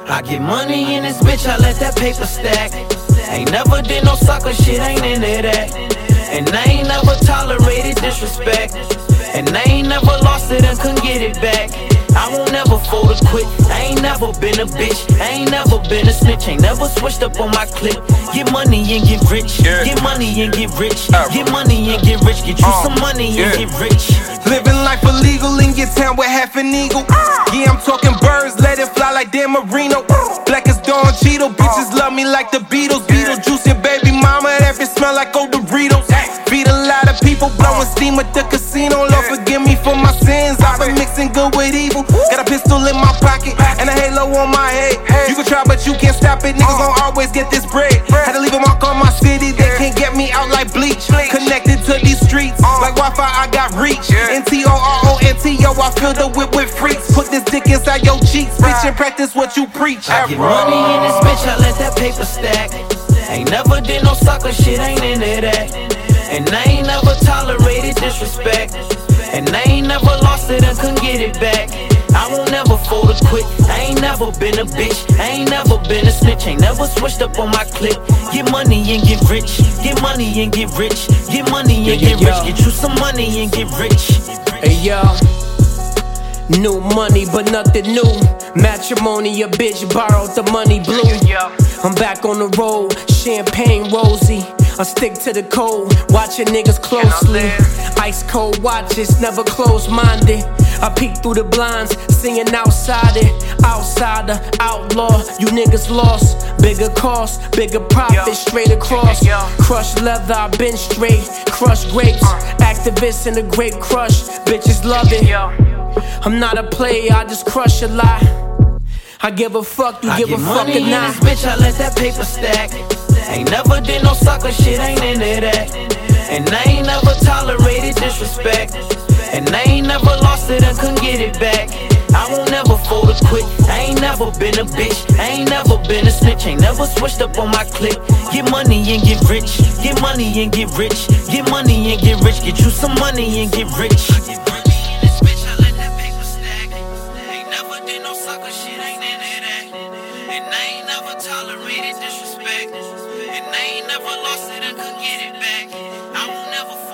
I get money in this bitch, I let that paper stack. Ain't never did no sucker shit, ain't into that. And I ain't never tolerated disrespect. And I ain't never lost it and couldn't get it back. I won't never fold or quit. I ain't never been a bitch. I ain't never been a snitch. Ain't never switched up on my clip. Get money and get rich. Get money and get rich. Get money and get rich. Get you some money and get rich. Living life illegal in your town with half an eagle. Yeah, I'm talking birds, let it fly like Dan Marino. Black as Don Cheeto, bitches love me like the Beatles. Beetlejuice and baby mama, that bitch smell like old Doritos. Feed a lot of people, blowing steam at the casino. Lord forgive me for my sins, I've been mixing good with evil. Got a pistol in my pocket and a halo on my head. You can try but you can't stop it, niggas gon' always get this bread. Had to leave a mark on my city, they can't get me out like bleach. Connected to these streets, like Wi-Fi I got reach. N-T-O-R-O-N-T-O, I fill the whip with freaks. Put this dick inside your cheeks, bitch, and practice what you preach. I get money in this bitch, I let that paper stack. Ain't never did no sucker shit, ain't into that. And I ain't never tolerated disrespect. And I ain't never lost it and couldn't get it back. I won't never fold or quit. I ain't never been a bitch. I ain't never been a snitch. Ain't never switched up on my clip. Get money and get rich. Get money and get rich. Get money and get rich. Get you some money and get rich. Hey yo, new money but nothing new. Matrimony, a bitch borrowed the money blue. I'm back on the road, champagne rosy. I stick to the code, watching niggas closely. Ice cold watches, never close-minded. I peek through the blinds, singing outside it. Outsider, outlaw, you niggas lost. Bigger cost, bigger profit, straight across. Crushed leather, I been straight. Crushed grapes, activists in the grape crush. Bitches love it. I'm not a player, I just crush a lot. I give a fuck, you give a fuck or not. I get money in this bitch, I let that paper stack. Ain't never did no sucker shit, ain't into that. And I ain't never tolerated disrespect. And I ain't never lost it and couldn't get it back. I won't never fold or quit. I ain't never been a bitch. I ain't never been a snitch. Ain't never switched up on my clip. Get money and get rich. Get money and get rich. Get money and get rich. Get you some money and get rich. Tolerated disrespect, and I ain't never lost it and could get it back. I won't never